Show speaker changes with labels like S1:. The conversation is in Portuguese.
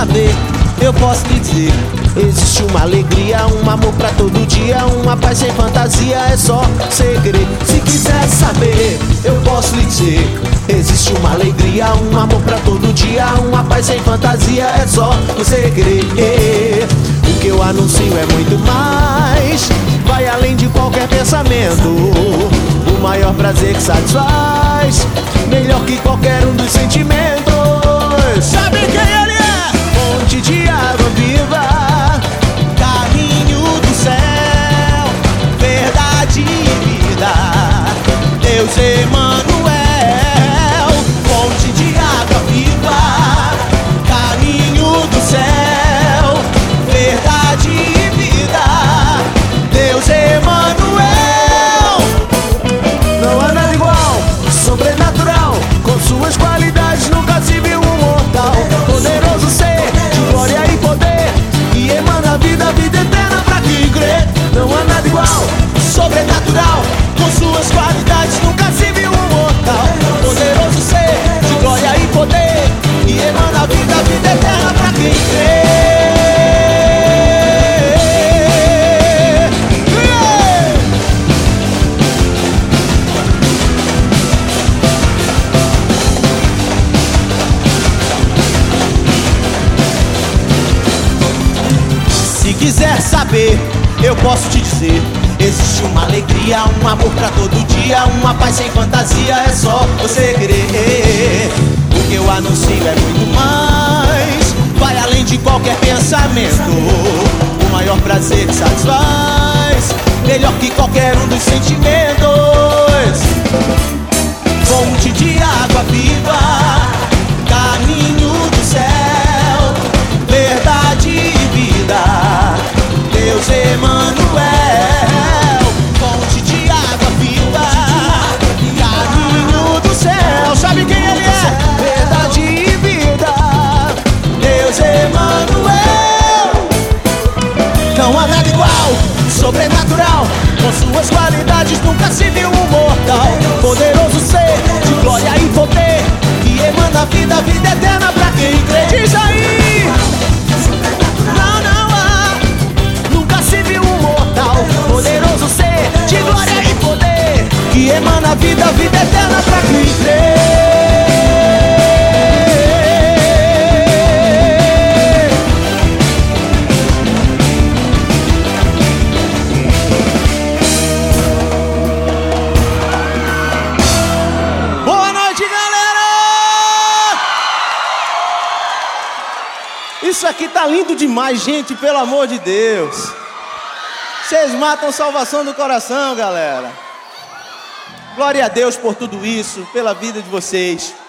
S1: saber, eu posso lhe dizer: existe uma alegria, um amor pra todo dia, uma paz sem fantasia, é só você querer. Se quiser saber, eu posso lhe dizer: existe uma alegria, um amor pra todo dia, uma paz sem fantasia, é só você querer. O que eu anuncio é muito mais, vai além de qualquer pensamento. O maior prazer que satisfaz, melhor que qualquer um dos sentimentos. Sabe quem ele é? Fonte de água viva, caminho do céu, verdade e vida, Deus Emanuel. Fonte de água viva, caminho do céu, verdade e vida, Deus Emanuel. Não há nada igual, sobrenatural, com suas qualidades nunca se viu um mortal. Poderoso ser, de glória e poder, que emana vida, vida eterna pra quem crê. Não há nada igual, sobrenatural, com suas qualidades nunca se viu um mortal. Poderoso ser, de glória e poder, que emana vida, vida eterna pra quem crê. Se quiser saber, eu posso te dizer: existe uma alegria, um amor pra todo dia, uma paz sem fantasia, é só você querer. O que eu anuncio é muito mais, vai além de qualquer pensamento. O maior prazer que satisfaz, melhor que qualquer um dos sentimentos. Fonte de água viva, caminho do céu, verdade e vida, Deus Emanuel. Fonte de água viva, caminho do céu. Sabe quem ele é? Verdade e vida, Deus Emanuel. Não há nada igual, sobrenatural, com suas qualidades nunca se viu um mortal. Poderoso ser, de glória e poder, que emana vida, vida eterna pra quem crê. Diz aí! Nunca se viu um mortal. Poderoso ser, de glória e poder, que emana vida, vida eterna pra quem crê. Boa noite, galera! Isso aqui tá lindo demais, gente, pelo amor de Deus. Vocês matam salvação do coração, galera. Glória a Deus por tudo isso, pela vida de vocês.